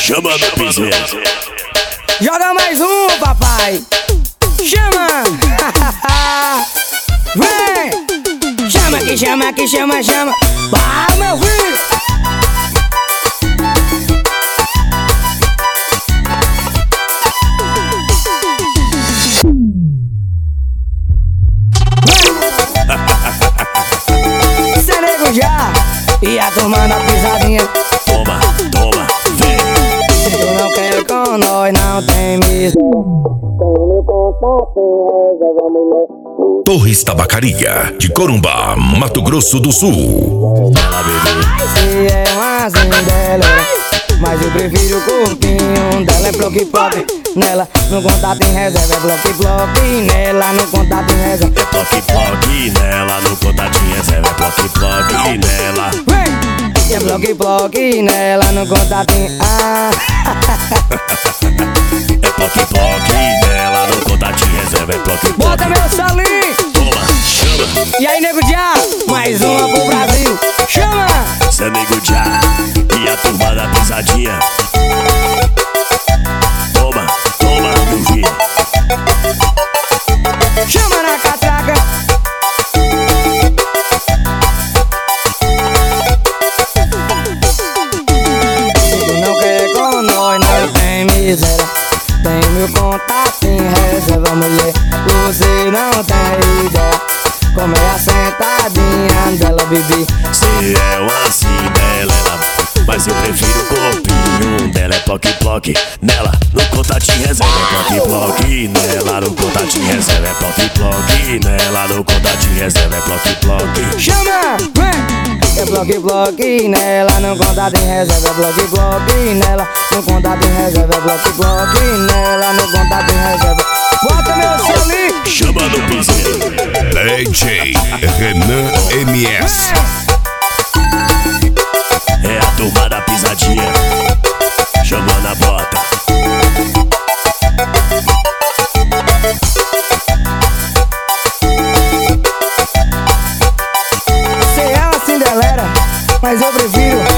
Chama no piseiro. Joga mais um, papai. Chama. Vem. Chama que chama que chama, chama. Vai, meu filho. Cê nego já. E a turma da pisadinha. Toma, toma, vem. Se tu não quer com nós, não tem mistério. Torres Tabacaria, de Corumbá, Mato Grosso do Sul. Ela bebê. Se é uma dela, mas eu prefiro o corpinho dela. É bloque-bloque nela, no contato em reserva. É bloque-bloque nela, no contato em reserva. É ploque-ploque nela, no contatinho reserva. É ploque-ploque nela. Vem! É bloque-bloque nela, no contato em... É ploque-ploque nela, no contatinho reserva. É ploque-ploque. Bota meu salinho! Toma, chama. E aí, nego já, mais uma pro Brasil. Chama! Cê nego já. E a turma da pisadinha. Toma, toma, meu filho. Chama na catraca. Se tu não quer com nós, não tem miséria. Tem meu contato em reserva, mulher. Você não tem ideia como é a sentadinha dela, bebê. Se é uma cinderela, mas eu prefiro o corpinho dela. É ploque-ploque nela, no contatinho reserva. É ploque-ploque nela, no contatinho reserva. É ploque-ploque nela, no contatinho reserva. É ploque-ploque. Chama! Vem! É bloque-bloque nela, no contato em reserva. É bloque-bloque nela, no contato em reserva. É bloque-bloque nela, no contato em reserva. Bota meu solinho! Chama no piseiro. DJ Renan MS. É a turma da pisadinha. Chamando a bota. Cê é uma cinderela, mas eu prefiro